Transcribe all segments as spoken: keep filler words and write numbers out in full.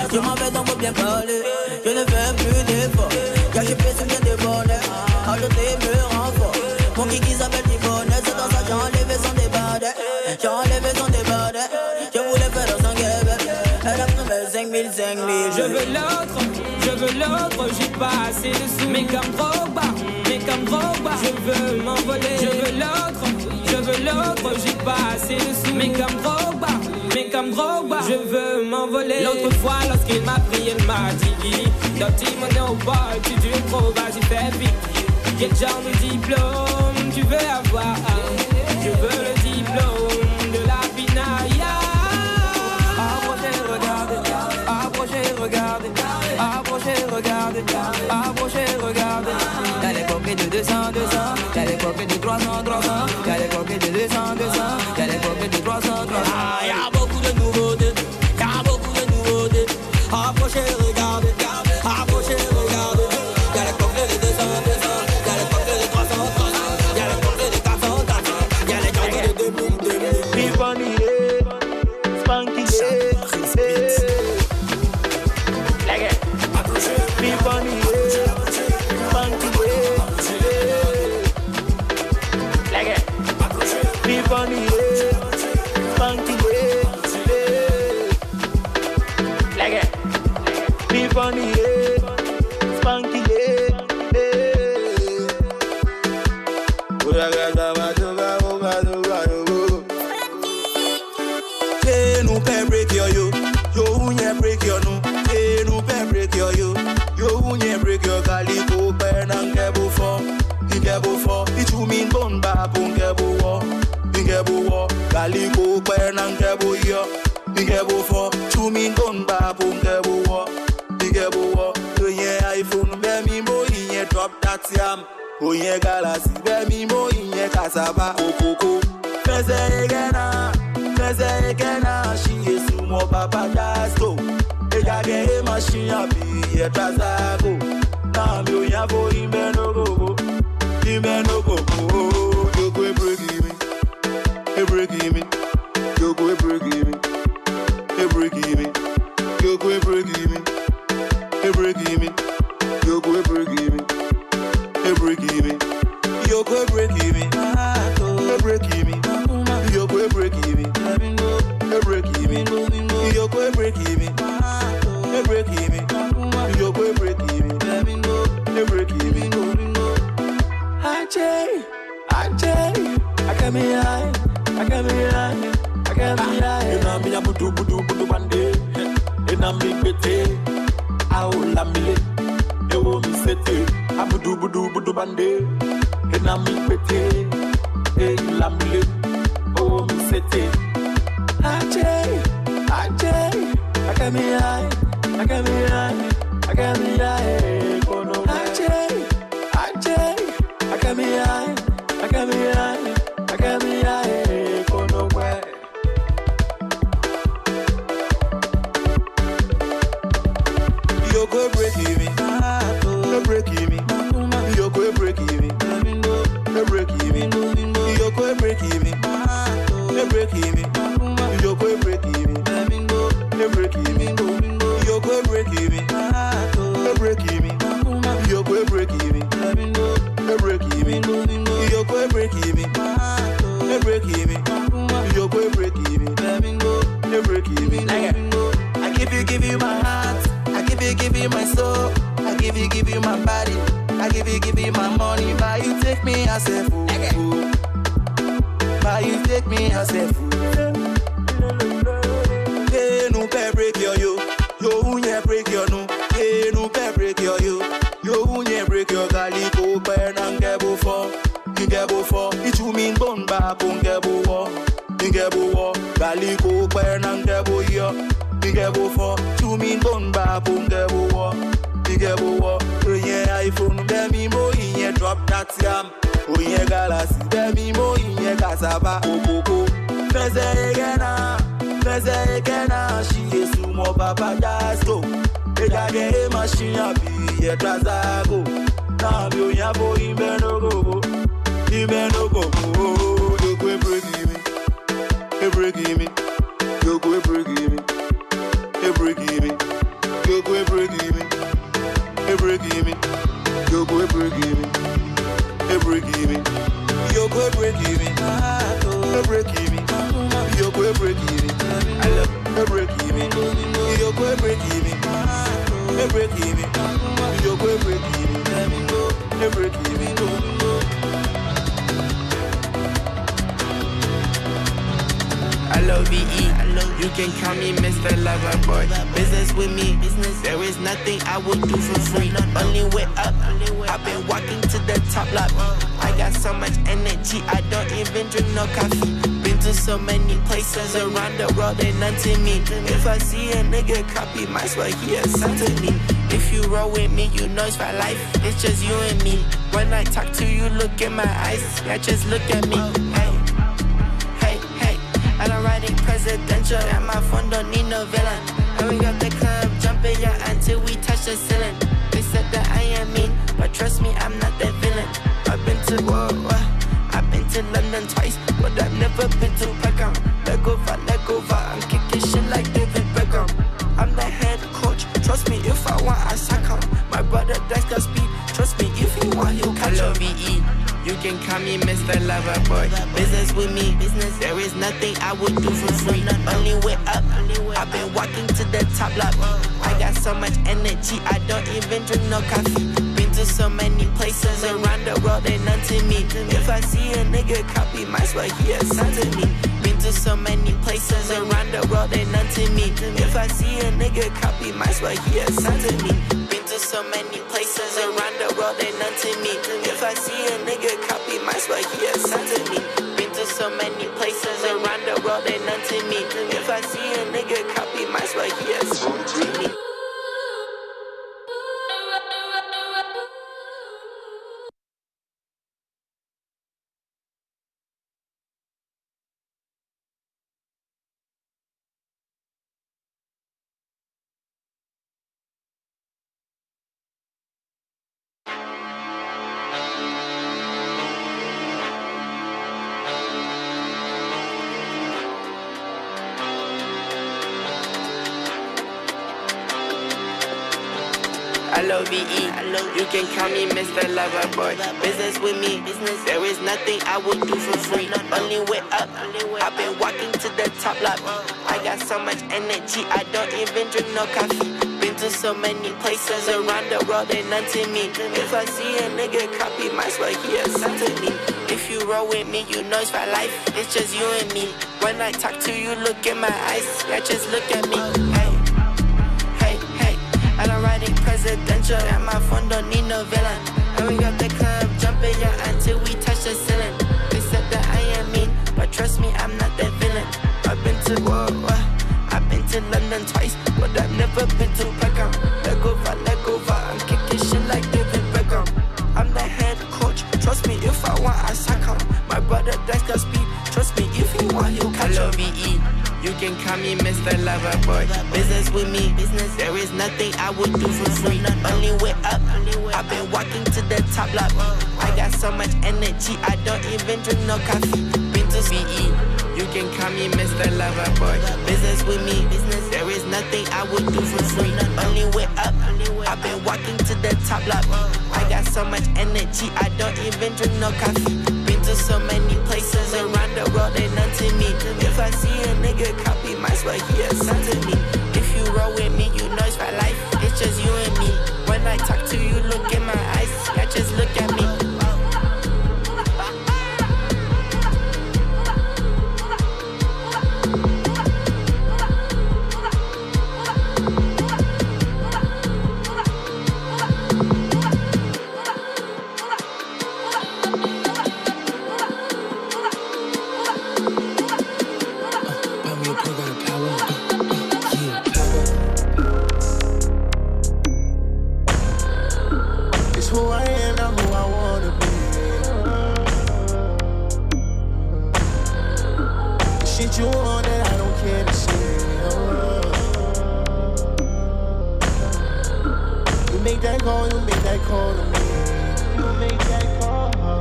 Je m'en vais donc pour bien parler. Je ne fais plus d'efforts. Car je fais souvenir des bonheurs. Ajouter me rend fort. Mon kiki s'appelle Tivonnet. C'est dans ça j'ai enlevé son débardeur. J'ai enlevé son débardeur. Je voulais faire dans son guébet. Elle a pris mes cinq mille, cinq mille. Je veux l'autre, je veux l'autre. J'ai pas assez de sous. Mais comme Drogba, mais comme Drogba. Je veux m'envoler. Je veux l'autre, je veux l'autre. J'ai pas assez de sous. Mais comme Drogba, mais comme Drogba. Je veux m'envoler. L'autre fois lorsqu'il m'a pris, il m'a dit Dirty money au bol, tu dures trop, vas-y fais vite. Quel genre de diplôme tu veux avoir? Je veux le diplôme de la pinaille. Approchez, regardez, approchez, regardez, approchez, regardez, approchez, regardez. Y'a les coquets de deux cents, deux cents, y'a les coquets de trois cents, trois cents, y'a les coquets de deux cents, deux cents, y'a les coquets de trois cents, trois cents. Ah, y'a beaucoup de nouveautés, y'a beaucoup de nouveautés. Approchez, regardez, approchez, regardez. Y'a les coquets de deux cents, deux cents, y'a les coquets de trois cents, trois cents, y'a les coquets de quatre cents, quatre cents, y'a les coquets de deux mille, deux mille. Tiffany, Spanky, Tiffany, Spanky, Tiffany, Spanky, Tiffany, Spanky, Hey, no pen break your yo, yo unye break your no. Hey, no pen break your yo, yo unye break your calico pen and gebo for, gebo for. It you mean bon ba bon gebo war, gebo war. Calico pen and gebo yo, gebo for. You mean bon ba bon gebo war, gebo war. Oh yeah, iPhone be me mo inye drop that yam. Oh yeah, galaxy be me mo inye cassava okoko. Feze egena. Feze egena, she is sumo papa jasto. Ega ge machine abi e trazago. Na mi oya bo imbe no go go, imbe no go go. You go break me, e break me. You go break me, e break me. You go break me, e break me. You go break me, e break me. You go break me, e break me. You go break me. You break me, you go break me, you break me, you go break me, you break me. Ajay, Ajay, I got me high, I got me high, I got me high. You know me a budu budu budu bande, you know me bete, ah oh la mile, you oh me sete, a budu budu budu bande, you know me bete, eh la mile, oh me sete. Ajay, Ajay, I got me high, I got me high, I got me high. Ajay, Ajay, I got me high, I got me high, I got me high. Kono way. You go break me, you break me, you go break me, you break me, you go break me, you break me. You go break me, you break me, you go break me, you break me, you go break me, you break me, you go break me, you break me, you go break me, you break me. I give you, give you my heart, I give you, give you my soul, I give you, give you my body, I give you, give you my money, but you take me as a fool, but you take me as a fool. Hey, no pay break your yo, yo unye break your no. Hey, no pay break your yo, yo unye break your calico pen and gebo for, gebo for. It you mean bon ba bon gebo war, gebo war. Calico pen and gebo yo, gebo for. You mean bon ba bon gebo war, gebo war. Oh yeah, iPhone be me mo inye drop that yam. Oh yeah, galaxy be me mo inye cassava okoko. Feze egena. Feze egena, she is sumo papa jasto. Ega ge machine abi e trazago. Na mi oya bo imbe no go go, imbe no go go. You go break me, you break me, you go break me, you break me, go break even. Go break even. You go break even. I love go break even. You go break even. Go break even. You go break even. Go break even. I love V E. You can call me Mister Lover Boy. Business with me, business. There is nothing I would do for free. Only way up. I've been walking to the top like I got so much energy. I don't even drink no coffee. Been to so many places around the world, ain't none to me. If I see a nigga copy my swag, he a son to me. If you roll with me, you know it's for life. It's just you and me. When I talk to you, look in my eyes. Yeah, just look at me. Hey. And I'm riding presidential, and my phone don't need no villain. And we got the club jumping, yeah, until we touch the ceiling. They said that I am mean, but trust me, I'm not that villain. I've been to, whoa, whoa, I've been to London twice, but I've never been to Peckham. Let go, va, let go, va, I'm kicking shit like David Beckham. I'm the head coach, trust me, if I want, I sack him. My brother Dax got speed, trust me, if he want, he'll catch him. V E. You can call me Mister Lover Boy. Business with me, business. There is nothing I would do for free. Only way up. I've been walking to the top like I got so much energy. I don't even drink no coffee. Been to so many places around the world, ain't none to me. If I see a nigga copy my swag, he a son to me. Been to so many places around the world, ain't none to me. If I see a nigga copy my swag, he a son to me. So many places around the world, ain't none to me. If I see a nigga copy my swag, he a son to me. Been to so many places around the world, ain't none to me. If I see a nigga copy my swag, he a son to me. I love V E. You can call me Mister Lover Boy. Business with me, business. There is nothing I would do for free. Only way up. I've been walking to the top like I got so much energy. I don't even drink no coffee. Been to so many places around the world, ain't none to me. If I see a nigga copy my swag, he a son to me. If you roll with me, you know it's for life. It's just you and me. When I talk to you, look in my eyes. Yeah, just look at me. Hey. And I'm riding presidential, and my phone don't need no villain. And we got the club jumping, yeah, until we touch the ceiling. They said that I am mean, but trust me, I'm not that villain. I've been to, whoa, whoa, I've been to London twice, but I've never been to Peckham. Let go, va, let go, va, I'm kicking shit like David Beckham. I'm the head coach, trust me, if I want, I sack him. My brother Dax got speed, trust me, if he want, he'll catch him. V E. You can call me Mister Lover Boy. Business with me, business. There is nothing I would do for free. Only way up. I've been walking to the top like I got so much energy. I don't even drink no coffee. Been to V E. You can call me Mister Lover Boy. Business with me, business. There is nothing I would do for free. Only way up. I've been walking to the top like I got so much energy. I don't even drink no coffee. Been to so many places around the world, ain't none to me. If I see a nigga copy my swag, he a son to me. If you roll with me, you know it's for life. It's just you and me. When I talk to you, look in my eyes. Yeah, just look at me.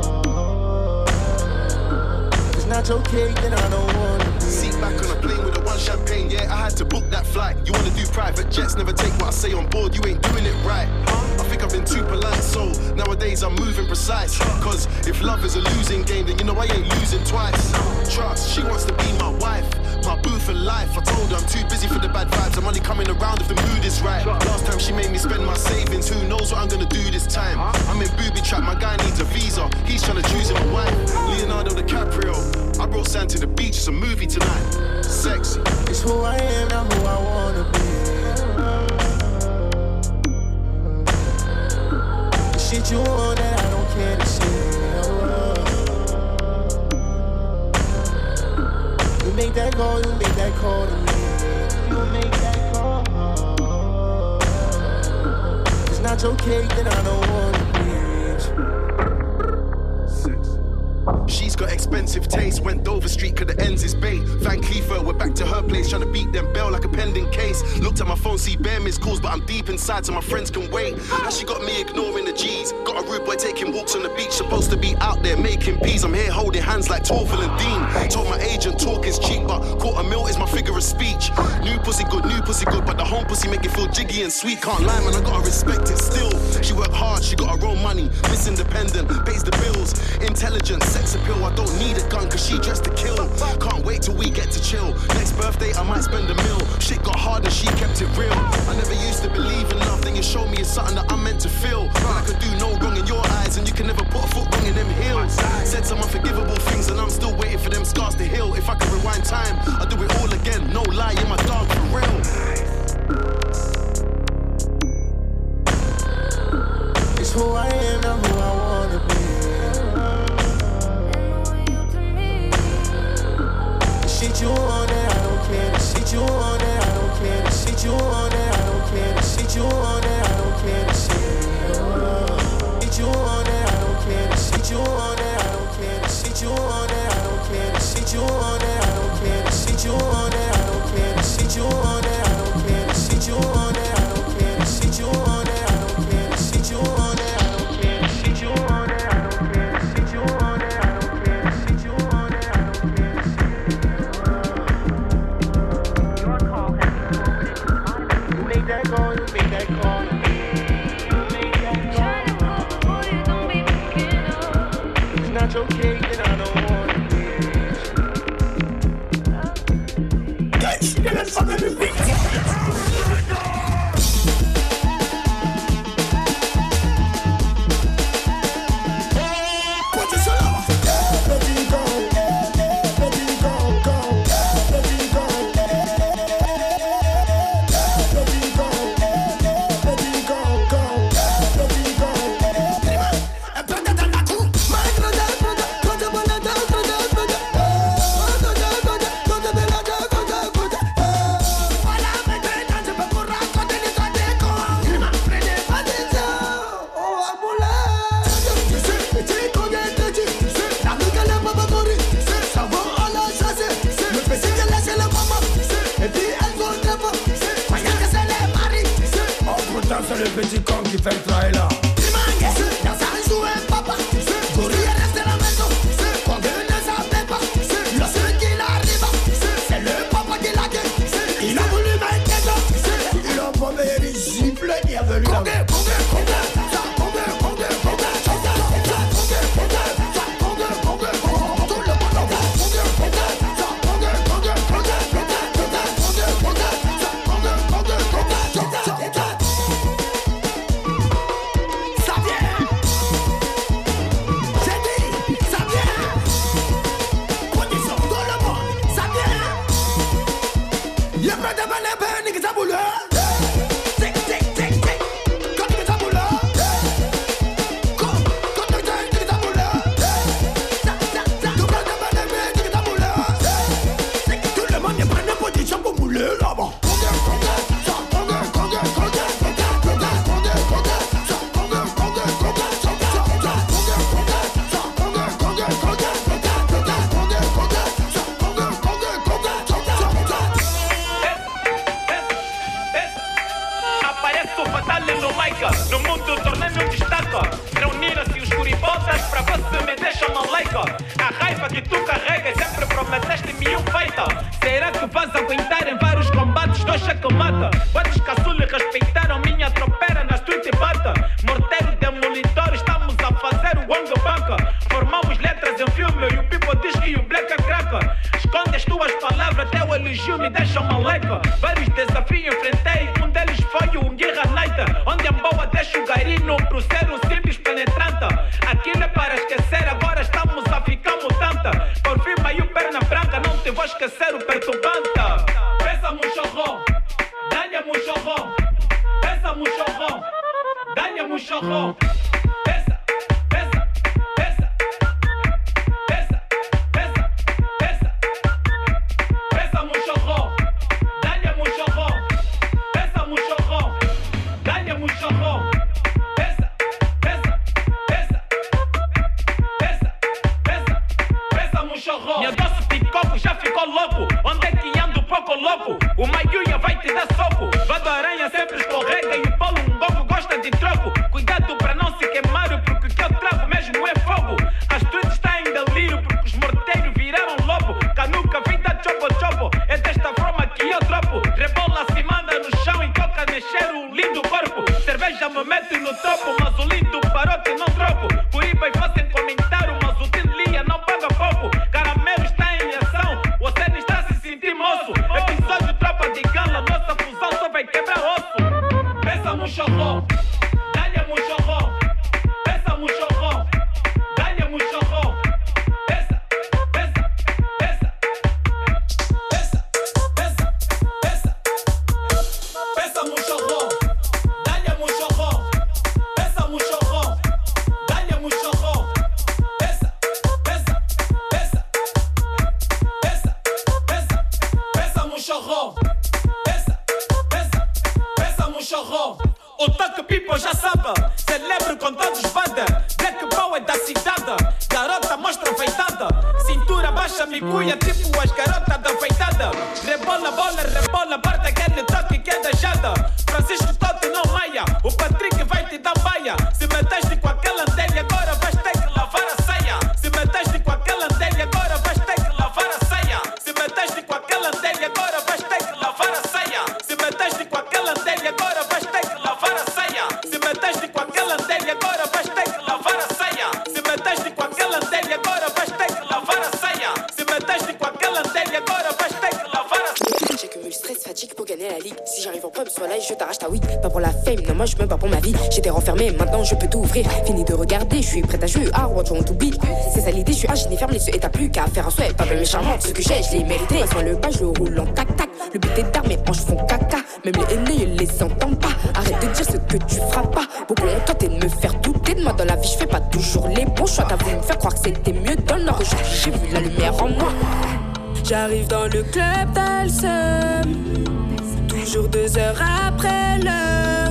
Okay, then I don't wanna be. Sit back on a plane with a one on champagne, yeah, I had to book that flight. You wanna do private jets, never take what I say on board, you ain't doing it right. I think I've been too polite, so nowadays I'm moving precise. Cause if love is a losing game, then you know I ain't losing twice. Trust, she wants to be my wife, my boo for life. I told her I'm too busy for the bad vibes, I'm only coming around if the mood is right. Last time she made me spend my savings, who knows what I'm gonna do this time. I'm in booby trap, my guy needs a visa, he's trying to choose him a wife. Leonardo DiCaprio, I brought Sam to the beach, it's a movie tonight. Sexy. It's who I am, not who I wanna be. The shit you want that I don't care to see. You make that call, you make that call to me. You make that call. It's not your cake, then I don't wanna be. She's got expensive taste, went Dover Street, cause the ends is bait. Van Cleef, we're back to her place, trying to beat them bell like a pending case. Looked at my phone, see bare missed calls, but I'm deep inside so my friends can wait. Now she got me ignoring the G's, got a rude boy taking walks on the beach, supposed to be out there making peas. I'm here holding hands like Torval and Dean. Told my agent talk is cheap, but quarter mil is my figure of speech. New pussy good, new pussy good, but the home pussy make it feel jiggy and sweet. Can't lie, man, I gotta respect it still. She worked hard, she got her own money, Miss Independent, pays the bills, intelligent, sex appeal. I don't need a gun cause she dressed to kill. Can't wait till we get to chill. Next birthday I might spend a mil. Shit got hard and she kept it real. I never used to believe in love, then you showed me it's something that I'm meant to feel. When I could do no wrong in your eyes and you can never put a foot wrong in them heels. Said some unforgivable things and I'm still waiting for them scars to heal. If I could rewind time, I'd do it all again. No lie, you're my dog for real. It's who I am, not who I wanna be. Shit you on that, I don't care. The shit you on that, I don't care. The shit you on that, I don't care. The shit you on that, I don't care. The shit you on that, I don't care. The shit you on that, I don't care. The shit you on that, I don't care. The shit you on that, I don't care. The shit you on that, I don't care. The shit you on that, I don't care. The shit you on that, I don't care. The shit you on that, I don't care. The shit you on that, I don't care. The shit you on that, I don't care. The shit you on that, I don't care. The shit you on that, I don't care. That call, you make that call. You make that call. It's not your cake, then I don't want it. Guys, you gotta fuck with me. C'est le petit con qui fait le travail là. C'est le papa qui l'a gueule. Il a voulu mettre les gars. Il a pas mis les gifles. Il a venu là. Apareço fatal no Maica, no mundo tornei-me um destaque. Reunir-se os dos curibotas pra você me deixa maleica. A raiva que tu carregas sempre prometeste mil feita. Será que vais aguentar em vários combates? Dois cheque mata. Quantos caçules respeitaram minha tropeira na street e bata? Morteiro demolidor, estamos a fazer o Wong Banca. Formamos letras em filme e o Pipo diz que o Black é craca. Esconde as tuas palavras, teu elogio me deixa maleca. Vários desafios enfrentei, um deles foi o Guerra Night, onde a boa deixa o garino pro ser um simples penetrante. Aquilo é para esquecer, agora estamos a ficar mutanta. Por fim, aí o perna branca, não te vou esquecer o perturbante. Pensa-me um chorrão, ganha-me um chorrão. Pensa-me um chorrão, ganha-me um chorrão. Pensa, pensa, pensa, pensa, pensa, pensa. Pensa-me um chorrão, ganha-me um chorrão. Pensa-me um chorrão, ganha-me um chorrão. Pensa, pensa, pensa, pensa, pensa, pensa-me um chorrão. Minha doce de coco já ficou louco. Onde é que ando pouco louco? O Maiuia vai te dar soco. Vado aranha sempre escorrega e o Paulo Ngogo gosta de troco. Cuidado pra não se queimar, porque o que eu trago mesmo é fogo. A street está em delírio porque os morteiros viraram lobo. Canuca, vida, chopo, chopo. É desta forma que eu tropo. Rebola se manda no chão e toca mexer o lindo corpo. Cerveja me mete no topo, mas o lindo parote não troco. Curiba e fazem comentário, mas o Tim Lia não paga pouco. Caramelo está em ação, você não está se sentindo moço. Episódio tropa de gala, nossa fusão só vai quebrar osso. Pensa-me um chorrão, ganha-me um chorrão. Pensa-me um chorrão, ganha-me um chorrão. Pensa, pensa, pensa, pensa, pensa, pensa. Pensa-me um chorrão, ganha-me um chorrão. Pensa-me um chorrão, ganha-me um chorrão. Pensa, pensa, pensa, pensa, pensa, pensa-me um chorrão. Pensa, pensa, pensa-me um chorrão. O toque people já sabe, celebro com todos banda. Black Power da cidade, garota mostra feitada. Cintura baixa me cuia tipo as garotas da feitada. Rebola, bola, rebola, parte aquele toque que é da jada. Francisco Totti não maia, o Patrick vai te dar baia. Se meteste com aquela andelha, agora vais ter que lavar a saia. Se meteste com aquela andelha, agora vais ter que lavar a saia. Se meteste com aquela andelha, agora vais ter que lavar a saia. Se meteste com aquela andelha, agora vais ter que lavar a saia. Se meteste com aquela andelha, agora vais ter que lavar a saia. Se meteste com aquela andelha, agora vais ter que lavar a saia. Se meteste com aquela andelha, agora vais ter que lavar a saia. J'accumule stress, fatigue pour gagner la ligue. Si j'arrive en pub, soit là, je t'arrache ta weed. Pas pour la fame, non, moi je me bats pour ma vie. J'étais renfermé, maintenant je peux tout ouvrir. Fini de regarder, je suis prête à jouer. Ah, what you want to be? C'est ça l'idée, je suis ingénié, ferme les yeux et t'as plus qu'à faire un souhait. Pas belle mais charmante, ce que j'ai, je l'ai mérité. Passe-moi le bas, je le roule en tac-tac. Le but est d'art, mes hanches font caca. Même les aînés, ils les entendent pas. Arrête de dire ce que tu feras pas. Beaucoup ont tenté de me faire douter de moi dans la vie, je fais pas toujours les bons choix. T'as voulu me faire croire que c'était mieux dans le nord. J'ai vu la lumière en moi. J'arrive dans le club d'Alsem, toujours deux heures après l'heure.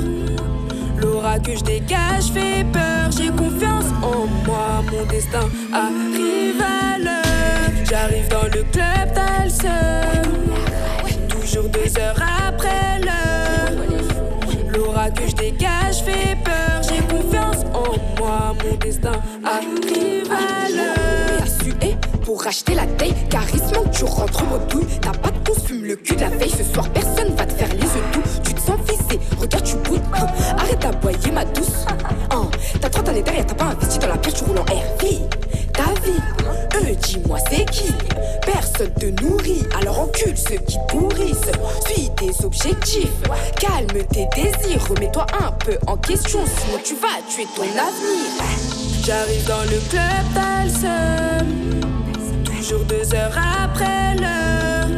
L'aura que je dégage fait peur. J'ai confiance en moi, mon destin arrive à l'heure. J'arrive dans le club d'Alsem, toujours deux heures après l'heure. L'aura que je dégage fait peur. J'ai confiance en moi, mon destin arrive à l'heure. Sué pour acheter la taille, charisme tu rentres au douille. T'as pas de tous, fume le cul de la veille. Ce soir personne va te faire les œufs doux. Tu te sens visé, regarde tu bouilles. Arrête d'aboyer ma douce. Oh, t'as trente années derrière, t'as pas investi dans la pierre, tu roules en R V. Ta vie, eux dis-moi c'est qui? Personne te nourrit, alors encule ceux qui pourrissent. Suis tes objectifs, calme tes désirs. Remets-toi un peu en question, sinon tu vas tuer ton avenir. J'arrive dans le club d'Alsem, toujours deux heures après l'heure.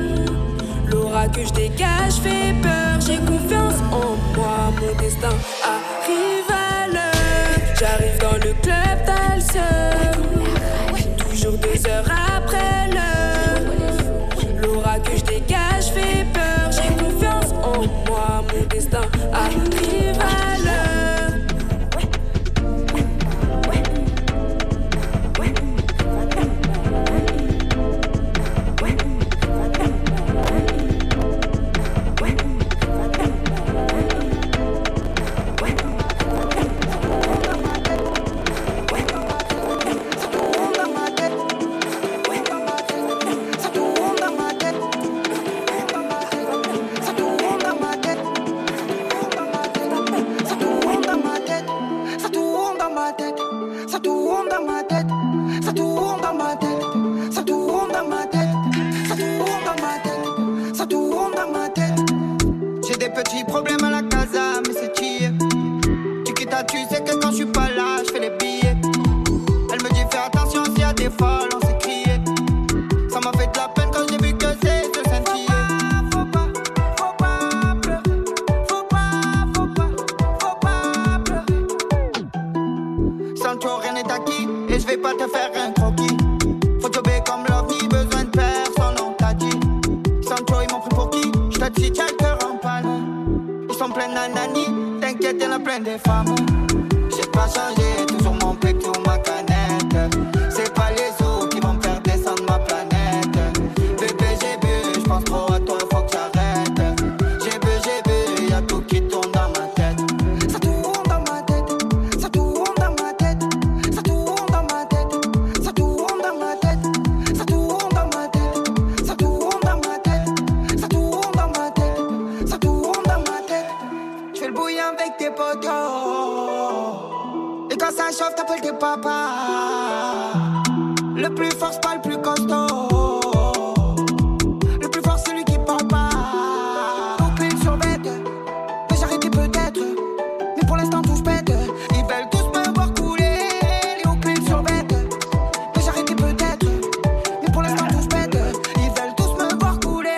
L'aura que je dégage fait peur. J'ai confiance en moi, mon destin arrive à l'heure. J'arrive dans le club d'Alsem, toujours deux heures après l'heure. L'aura que je dégage fait peur. J'ai confiance en moi, mon destin arrive à l'heure. tu sais que quand je suis pas là, je fais les billets. Elle me dit fais attention s'il y a des folles, on s'est crié. Ça m'a fait de la peine quand j'ai vu que c'est ce sentier. Faut pas, faut pas pleurer. Faut pas, faut pas, faut pas pleurer. Sans toi rien n'est acquis et je vais pas te faire un croquis. Faut jobber comme l'ovni, besoin de personne, on t'a dit. Sans toi ils m'ont pris pour qui? Je te dis tiens le cœur en panne. Ils sont pleins d'anani, t'inquiète y'en a plein des femmes. J'ai pas changé, toujours mon pec, tout ma canette. C'est pas les eaux qui vont me faire descendre ma planète. Bébé j'ai bu, j'pense trop à toi, faut que j'arrête. J'ai bu, j'ai bu, y'a tout qui tourne dans ma tête. Ça tourne dans ma tête, ça tourne dans ma tête. Ça tourne dans ma tête, ça tourne dans ma tête. Ça tourne dans ma tête, ça tourne dans ma tête. Ça tourne dans ma tête, ça tourne dans ma tête. J'fais le bouillon avec tes potos. Et quand ça chauffe, t'appelles tes papas. Le plus fort, c'est pas le plus costaud. Le plus fort, c'est lui qui parle pas. Au pile sur bête, mais j'arrêtais peut-être. Mais pour l'instant, tout se pète. Ils veulent tous me voir couler. Les hauts piles sur bête, mais j'arrêtais peut-être. Mais pour l'instant, tout se pète. Ils veulent tous me voir couler.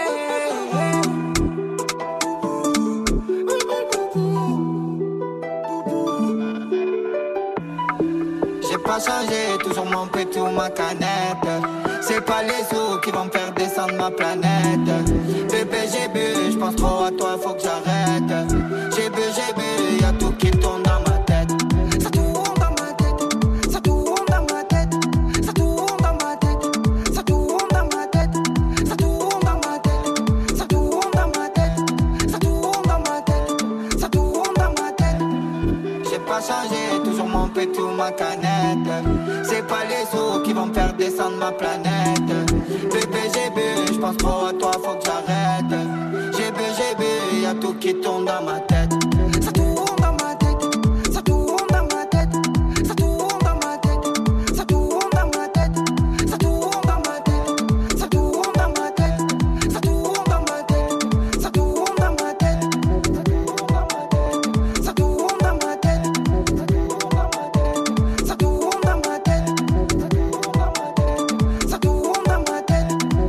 J'ai pas changé, toujours mon pet, tout ma canette. C'est pas les sous qui vont me faire descendre ma planète. Bébé j'ai bu, j'pense trop à toi, faut que j'arrête. J'ai bu, j'ai bu, y'a tout qui tourne dans ma tête. Ça tourne dans ma tête, ça tourne dans ma tête. Ça tourne dans ma tête, ça tourne dans ma tête. Ça tourne dans ma tête, ça tourne dans ma tête. Ça tourne dans ma tête, ça tourne dans ma tête. J'ai pas changé, toujours mon pet, tout ma canette. C'est pas les sous qui vont me faire descendre ma planète. Bébé j'ai bu, j'pense trop à toi, faut que j'arrête. J'ai bu, j'ai bu, y'a tout qui tourne dans ma tête. Ça tourne dans ma tête, ça tourne dans ma tête. Ça tourne dans ma tête, ça tourne dans ma tête. Ça tourne dans ma tête, ça tourne dans ma tête. Ça tourne dans ma tête, ça tourne dans ma tête. Ça tourne dans ma tête. Ça tourne dans ma tête. Ça tourne dans ma tête.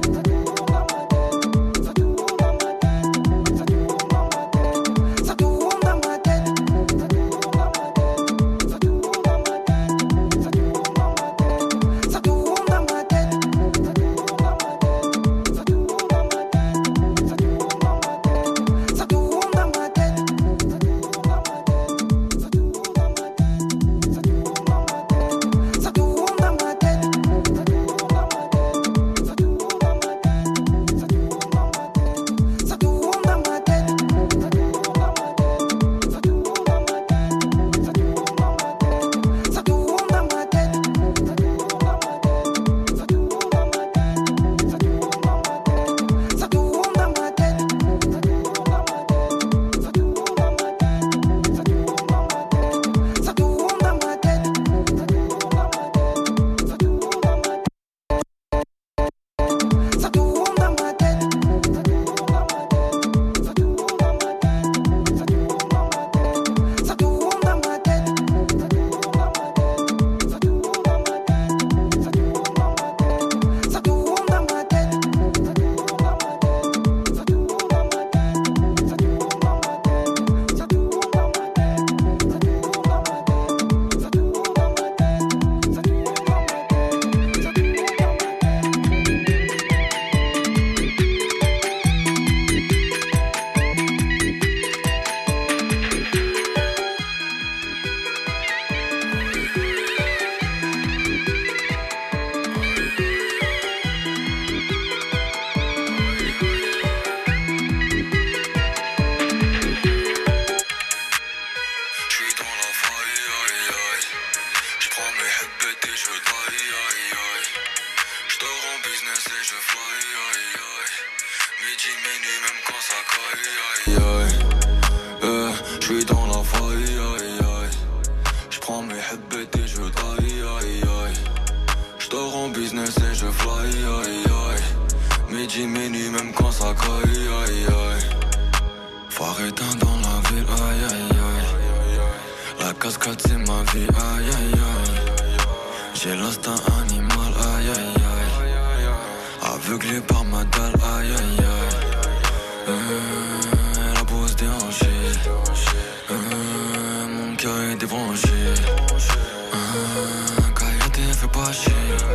J'suis dans la faille, aïe aïe. J'prends mes headbets et je taille, aïe aïe. J'dors en business et je fly, aïe aïe. Midi, minuit, même quand ça caille, aïe aïe. Phare éteint dans la ville, aïe aïe aïe. La casse quatre c'est ma vie, aïe aïe aïe. J'ai l'instinct animal, aïe aïe aïe. Aveuglé par ma dalle, aïe aïe aïe. Euh, la bosse déhanchée. Euh, mon cœur est débranché. Euh, Kayate fais pas chier.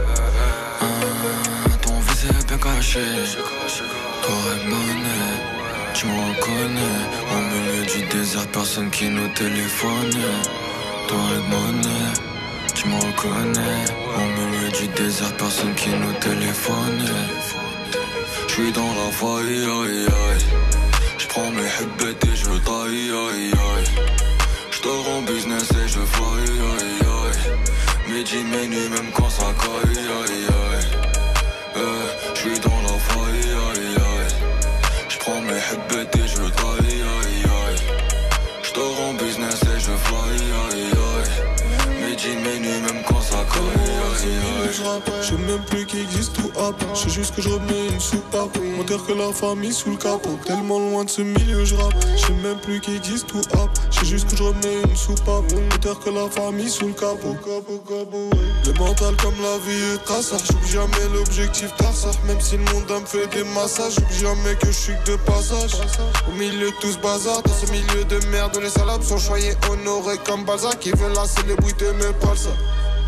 Euh, ton vice est bien caché. Toi et monnaie, tu me reconnais. Au milieu du désert, personne qui nous téléphone. Toi et monnaie, tu me reconnais. Au milieu du désert, personne qui nous téléphone. J'suis dans la faille, aïe aïe. J'prends mes hibbettes et je taille, aïe aïe. J'dors en business et je fly, aïe aïe. Midi, minuit, même quand ça caille, aïe aïe. Eh, j'suis dans la faille, aïe aïe. J'prends mes hibbettes et je taille, aïe aïe. J'dors en business et je fly, aïe aïe. Midi, minuit, même quand ça caille, aïe aïe. Je sais même plus qui existe ou hop. Je sais juste que je remets une soupape. Moins terre que la famille sous le capot. Tellement loin de ce milieu je rappe. Je sais même plus qui existe ou hop. Je sais juste que je remets une soupape. Moins terre que la famille sous le capot. Le mental comme la vie est traçage. J'oublie jamais l'objectif d'Arsar. Même si le monde me fait des massages. J'oublie jamais que je suis que de passage. Au milieu de tout ce bazar. Dans ce milieu de merde où les salades sont choyées, honorées comme Balzac. Qui veulent la célébrité mais pas ça.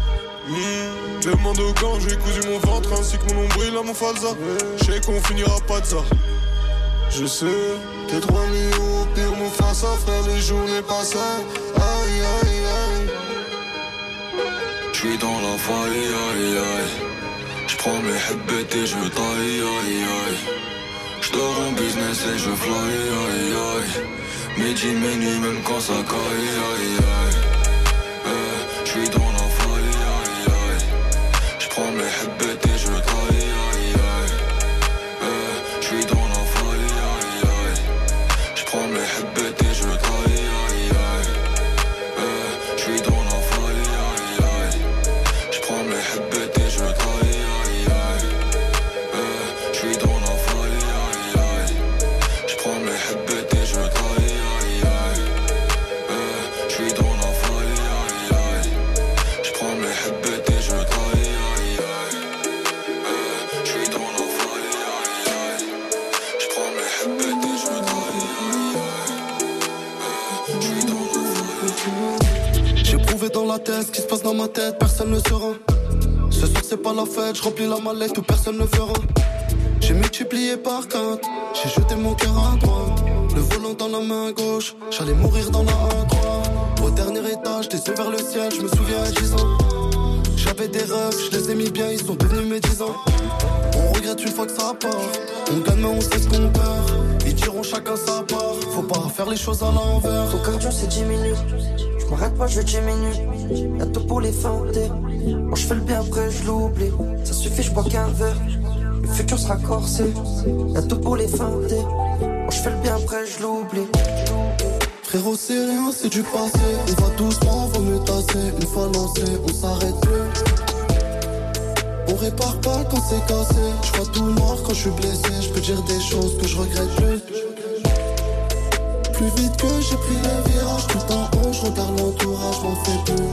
Mmh, demande au camp, j'ai cousu mon ventre ainsi que mon nombril à mon falsa. Je sais qu'on finira pas de ça. Je sais, t'es trois millions au pire, mon face à frère, les journées passent. Aïe aïe aïe. J'suis dans la faille, aïe aïe. J'prends mes hibbettes et je taille, aïe aïe. J'dors en business et je fly, aïe aïe. Midi, minuit, même quand ça caille, aïe aïe. Eh, j'suis dans la faille, aïe aïe. J'prends mes hibbettes et je taille, aïe aïe. Eh, j'suis dans la faille, aïe aïe. J'prends mes hibbettes et je taille, aïe aïe. Eh, j'suis dans la faille, aïe aïe. J'prends mes hibbettes et je taille, aïe aïe. Eh, j'suis dans la faille, aïe aïe. J'prends mes hibbettes et je taille, aïe aïe. Eh, j'suis dans la faille, aïe aïe. J'prends mes hibbettes et je taille, aïe aïe. Eh, j'suis dans la faille, aïe aïe. J'prends mes hibbettes et je taille, aïe aïe. Eh, j'suis dans la faille. J'ai prouvé dans la tête ce qui se passe dans ma tête, personne ne saura. Ce soir c'est pas la fête, je remplis la mallette où personne ne verra. J'ai multiplié par quatre, j'ai jeté mon cœur à droite. Le volant dans la main gauche, j'allais mourir dans la A trois. Au dernier étage, des yeux vers le ciel, je me souviens à dix ans. J'avais des rêves, je les ai mis bien, ils sont devenus mes dix ans. On regrette une fois que ça part, on gagne mais on sait ce qu'on perd. Ils diront chacun sa part, faut pas faire les choses à l'envers. Ton cardio c'est dix minutes, je m'arrête pas, je diminue. Y'a tout pour les feinter, moi je fais le bien après je l'oublie. Ça suffit, je bois qu'un verre, le futur sera corsé. Y'a tout pour les feinter, moi je fais le bien après je l'oublie. Frérot c'est rien, c'est du passé. On va doucement, vaut mieux tasser. Une fois lancé, on s'arrête plus. On répare pas quand c'est cassé. Je vois tout noir quand je suis blessé. Je peux dire des choses que je regrette plus. Plus vite que j'ai pris les virages, tout en haut, je regarde l'entourage, m'en fais plus.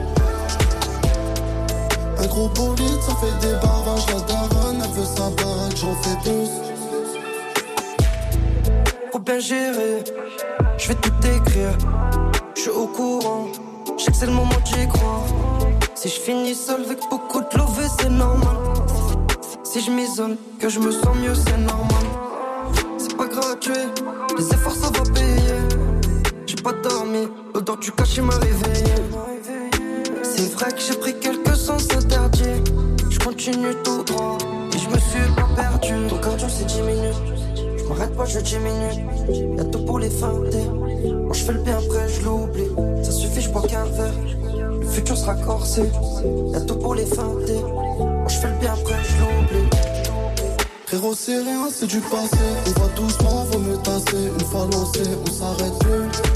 Un gros bolide, ça fait des barrages. La daronne, elle veut sa baraque, j'en fais plus. Faut bien gérer, je vais tout écrire. Je suis au courant, je sais que c'est le moment d'y croire. Si je finis seul avec beaucoup de love, c'est normal. Si je m'isole, que je me sens mieux, c'est normal. C'est pas gratuit, les efforts ça va payer. J'ai pas dormi, l'odeur du cachet m'a réveillé. C'est vrai que j'ai pris quelques sens interdits. Je continue tout droit et je me suis pas perdu. Ton cardio c'est dix minutes, je m'arrête pas, je diminue. Y'a tout pour les feinter, moi je fais le bien après je l'oublie. Ça suffit, je bois qu'un verre, le futur sera corsé. Y'a tout pour les feinter, moi je fais le bien après je l'oublie. Frérot c'est rien, c'est du passé. On va doucement, vaut mieux tasser. Une fois lancé, on s'arrête plus.